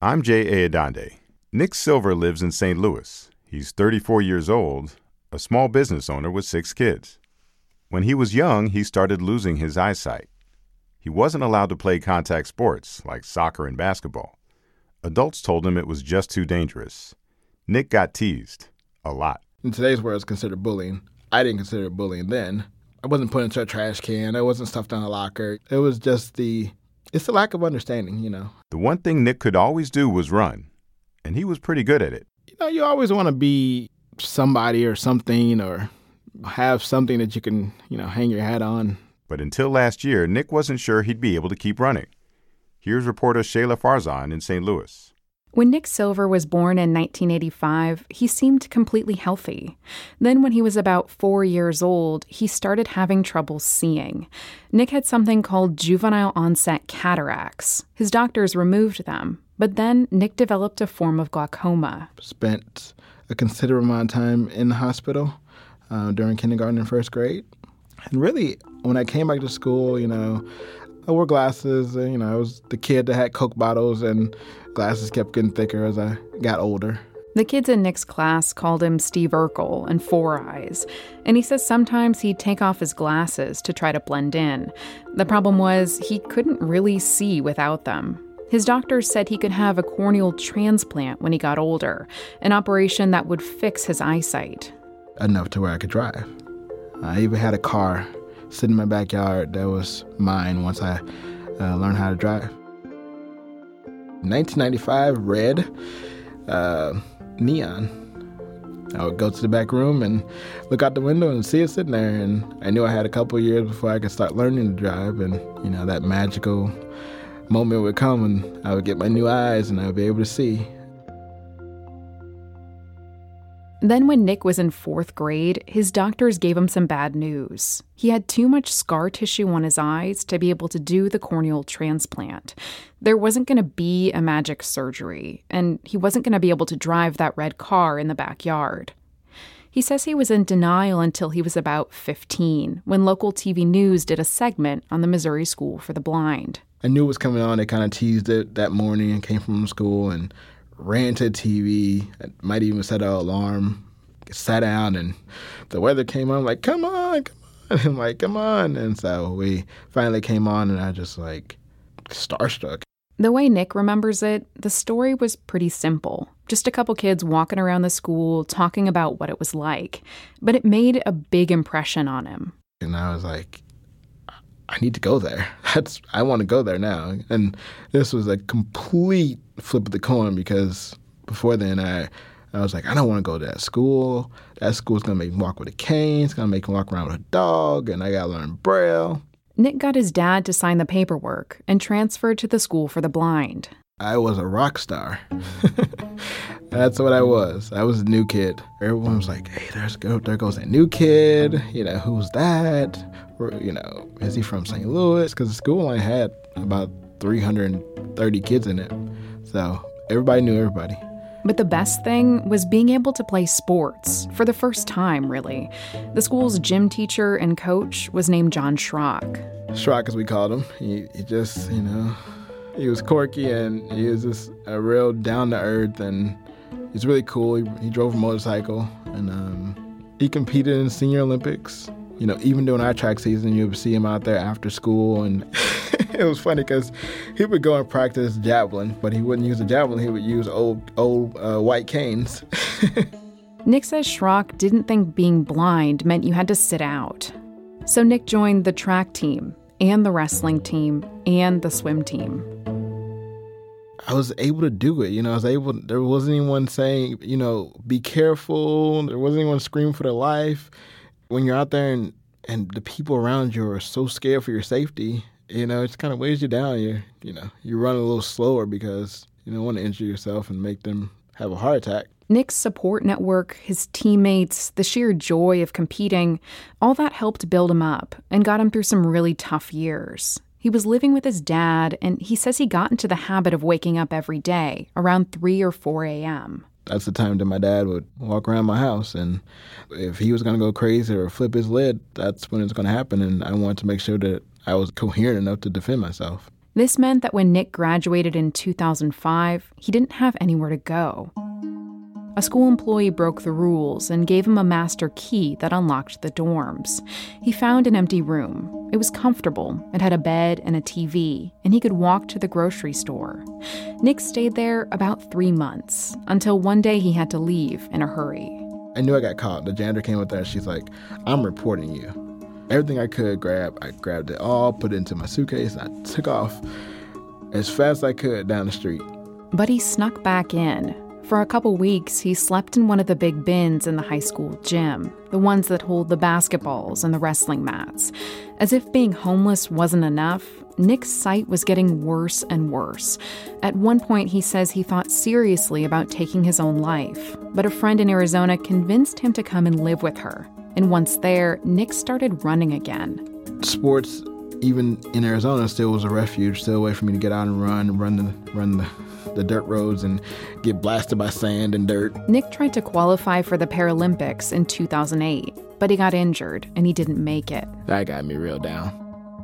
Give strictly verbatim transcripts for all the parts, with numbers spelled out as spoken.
I'm Jay Aadande. Nick Silver lives in Saint Louis. He's thirty-four years old, a small business owner with six kids. When he was young, he started losing his eyesight. He wasn't allowed to play contact sports like soccer and basketball. Adults told him it was just too dangerous. Nick got teased a lot. In today's world, it's considered bullying. I didn't consider it bullying then. I wasn't put into a trash can. I wasn't stuffed in a locker. It was just the, it's the lack of understanding, you know. The one thing Nick could always do was run, and he was pretty good at it. You know, you always want to be somebody or something or have something that you can, you know, hang your hat on. But until last year, Nick wasn't sure he'd be able to keep running. Here's reporter Shayla Farzan in Saint Louis. When Nick Silver was born in nineteen eighty-five, he seemed completely healthy. Then when he was about four years old, he started having trouble seeing. Nick had something called juvenile onset cataracts. His doctors removed them, but then Nick developed a form of glaucoma. Spent a considerable amount of time in the hospital uh, during kindergarten and first grade. And really, when I came back to school, you know, I wore glasses. You know, I was the kid that had Coke bottles, and glasses kept getting thicker as I got older. The kids in Nick's class called him Steve Urkel and Four Eyes, and he says sometimes he'd take off his glasses to try to blend in. The problem was he couldn't really see without them. His doctors said he could have a corneal transplant when he got older, an operation that would fix his eyesight. Enough to where I could drive. I even had a car sitting in my backyard that was mine once I uh, learned how to drive. nineteen ninety-five, red, uh, neon. I would go to the back room and look out the window and see it sitting there. And I knew I had a couple of years before I could start learning to drive. And, you know, that magical moment would come and I would get my new eyes and I would be able to see. Then when Nick was in fourth grade, his doctors gave him some bad news. He had too much scar tissue on his eyes to be able to do the corneal transplant. There wasn't going to be a magic surgery, and he wasn't going to be able to drive that red car in the backyard. He says he was in denial until he was about fifteen, when local T V news did a segment on the Missouri School for the Blind. I knew it was coming on. They kind of teased it that morning and came from school and ran to the T V. I might even set an alarm, sat down, and the weather came on. I'm like, come on, come on. I'm like, come on. And so we finally came on, and I just like starstruck. The way Nick remembers it, the story was pretty simple. Just a couple kids walking around the school talking about what it was like. But it made a big impression on him. And I was like, I need to go there. That's I want to go there now. And this was a complete flip of the coin because before then I I was like, I don't want to go to that school. That school's going to make me walk with a cane. It's going to make me walk around with a dog, and I got to learn Braille. Nick got his dad to sign the paperwork and transferred to the School for the Blind. I was a rock star. That's what I was. I was a new kid. Everyone was like, hey, there's go, there goes that new kid. You know, who's that? Or, you know, is he from Saint Louis? Because the school only had about three hundred thirty kids in it. So everybody knew everybody. But the best thing was being able to play sports for the first time, really. The school's gym teacher and coach was named John Schrock. Schrock, as we called him. He, he just, you know, he was quirky and he was just a real down-to-earth, and he's really cool. He, he drove a motorcycle, and um, he competed in the Senior Olympics. You know, even during our track season, you would see him out there after school, and it was funny because he would go and practice javelin, but he wouldn't use a javelin. He would use old, old uh, white canes. Nick says Schrock didn't think being blind meant you had to sit out. So Nick joined the track team and the wrestling team and the swim team. I was able to do it. You know, I was able, there wasn't anyone saying, you know, be careful. There wasn't anyone screaming for their life. When you're out there and, and the people around you are so scared for your safety, you know, it kind of weighs you down. You you know, you run a little slower because you don't want to injure yourself and make them have a heart attack. Nick's support network, his teammates, the sheer joy of competing, all that helped build him up and got him through some really tough years. He was living with his dad, and he says he got into the habit of waking up every day around three or four a.m. That's the time that my dad would walk around my house, and if he was going to go crazy or flip his lid, that's when it's going to happen, and I wanted to make sure that I was coherent enough to defend myself. This meant that when Nick graduated in two thousand five, he didn't have anywhere to go. A school employee broke the rules and gave him a master key that unlocked the dorms. He found an empty room. It was comfortable. It had a bed and a T V, and he could walk to the grocery store. Nick stayed there about three months, until one day he had to leave in a hurry. I knew I got caught. The janitor came up there and she's like, "I'm reporting you." Everything I could grab, I grabbed it all, put it into my suitcase, and I took off as fast as I could down the street. But he snuck back in. For a couple weeks, he slept in one of the big bins in the high school gym, the ones that hold the basketballs and the wrestling mats. As if being homeless wasn't enough, Nick's sight was getting worse and worse. At one point, he says he thought seriously about taking his own life, but a friend in Arizona convinced him to come and live with her. And once there, Nick started running again. Sports, even in Arizona, still was a refuge, still a way for me to get out and run, run the, run the, the dirt roads and get blasted by sand and dirt. Nick tried to qualify for the Paralympics in two thousand eight, but he got injured and he didn't make it. That got me real down.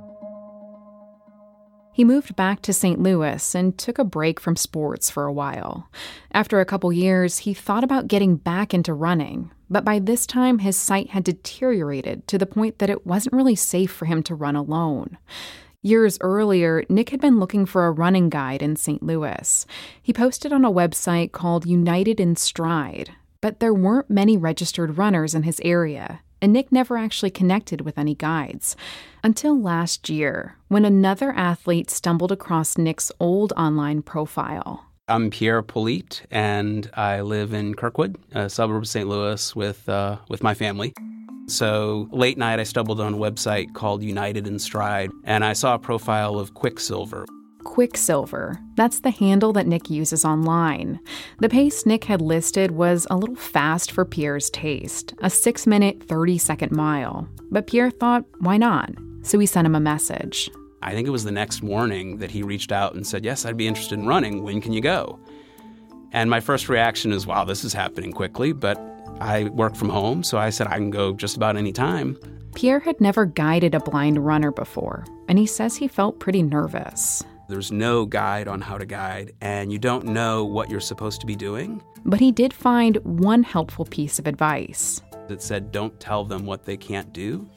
He moved back to Saint Louis and took a break from sports for a while. After a couple years, he thought about getting back into running, but by this time his sight had deteriorated to the point that it wasn't really safe for him to run alone. Years earlier, Nick had been looking for a running guide in Saint Louis. He posted on a website called United in Stride, but there weren't many registered runners in his area, and Nick never actually connected with any guides. Until last year, when another athlete stumbled across Nick's old online profile. I'm Pierre Polite, and I live in Kirkwood, a suburb of Saint Louis, with uh, with my family. So late night, I stumbled on a website called United in Stride, and I saw a profile of Quicksilver. Quicksilver. That's the handle that Nick uses online. The pace Nick had listed was a little fast for Pierre's taste, a six-minute, thirty-second mile. But Pierre thought, why not? So he sent him a message. I think it was the next morning that he reached out and said, yes, I'd be interested in running. When can you go? And my first reaction is, wow, this is happening quickly. But I work from home, so I said I can go just about any time. Pierre had never guided a blind runner before, and he says he felt pretty nervous. There's no guide on how to guide, and you don't know what you're supposed to be doing. But he did find one helpful piece of advice. That said, don't tell them what they can't do.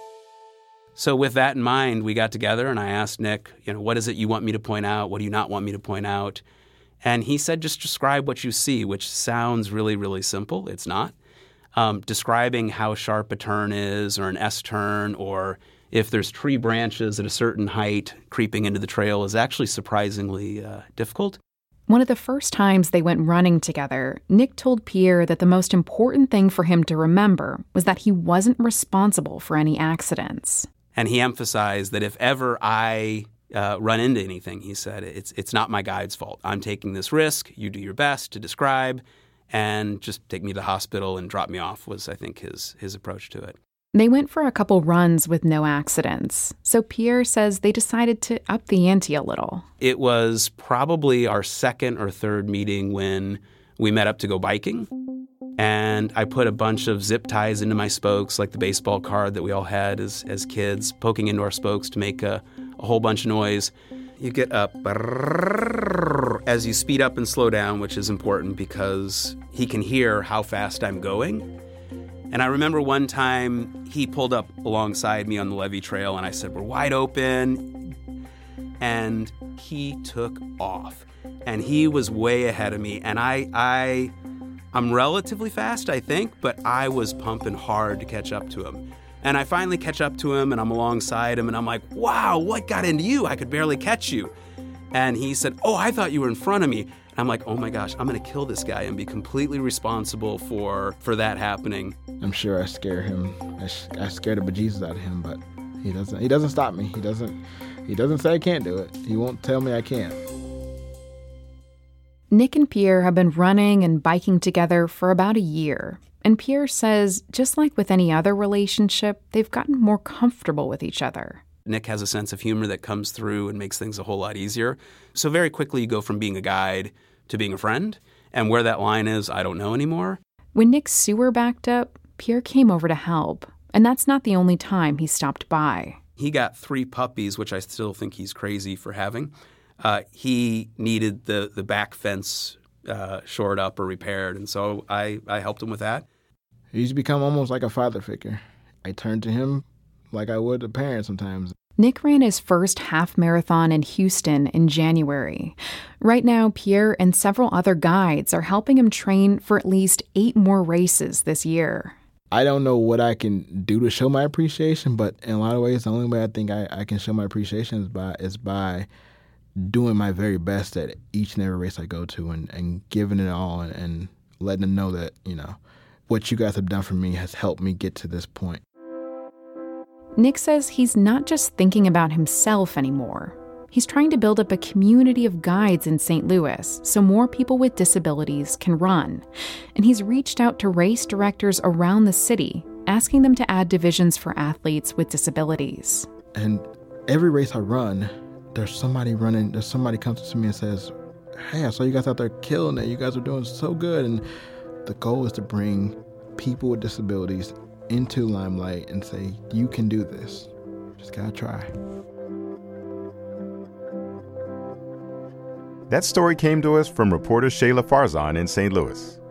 So with that in mind, we got together and I asked Nick, you know, what is it you want me to point out? What do you not want me to point out? And he said, just describe what you see, which sounds really, really simple. It's not. Um, describing how sharp a turn is or an S-turn or if there's tree branches at a certain height creeping into the trail is actually surprisingly uh, difficult. One of the first times they went running together, Nick told Pierre that the most important thing for him to remember was that he wasn't responsible for any accidents. And he emphasized that if ever I uh, run into anything, he said, it's it's not my guide's fault. I'm taking this risk. You do your best to describe and just take me to the hospital and drop me off was, I think, his his approach to it. They went for a couple runs with no accidents. So Pierre says they decided to up the ante a little. It was probably our second or third meeting when we met up to go biking. And I put a bunch of zip ties into my spokes, like the baseball card that we all had as, as kids, poking into our spokes to make a, a whole bunch of noise. You get up as you speed up and slow down, which is important because he can hear how fast I'm going. And I remember one time he pulled up alongside me on the levee trail and I said, we're wide open. And he took off. And he was way ahead of me. And I... I I'm relatively fast, I think, but I was pumping hard to catch up to him. And I finally catch up to him, and I'm alongside him, and I'm like, wow, what got into you? I could barely catch you. And he said, oh, I thought you were in front of me. And I'm like, oh my gosh, I'm going to kill this guy and be completely responsible for, for that happening. I'm sure I scare him. I, sh- I scared the bejesus out of him, but he doesn't. He doesn't stop me. He doesn't. He doesn't say I can't do it. He won't tell me I can't. Nick and Pierre have been running and biking together for about a year. And Pierre says, just like with any other relationship, they've gotten more comfortable with each other. Nick has a sense of humor that comes through and makes things a whole lot easier. So very quickly you go from being a guide to being a friend. And where that line is, I don't know anymore. When Nick's sewer backed up, Pierre came over to help. And that's not the only time he stopped by. He got three puppies, which I still think he's crazy for having. Uh, he needed the, the back fence uh, shored up or repaired, and so I, I helped him with that. He's become almost like a father figure. I turn to him like I would a parent sometimes. Nick ran his first half marathon in Houston in January. Right now, Pierre and several other guides are helping him train for at least eight more races this year. I don't know what I can do to show my appreciation, but in a lot of ways, the only way I think I, I can show my appreciation is by is by doing my very best at each and every race I go to and, and giving it all and, and letting them know that, you know, what you guys have done for me has helped me get to this point. Nick says he's not just thinking about himself anymore. He's trying to build up a community of guides in Saint Louis so more people with disabilities can run. And he's reached out to race directors around the city, asking them to add divisions for athletes with disabilities. And every race I run, there's somebody running, there's somebody comes to me and says, hey, I saw you guys out there killing it. You guys are doing so good. And the goal is to bring people with disabilities into limelight and say, you can do this. Just gotta try. That story came to us from reporter Shayla Farzan in Saint Louis.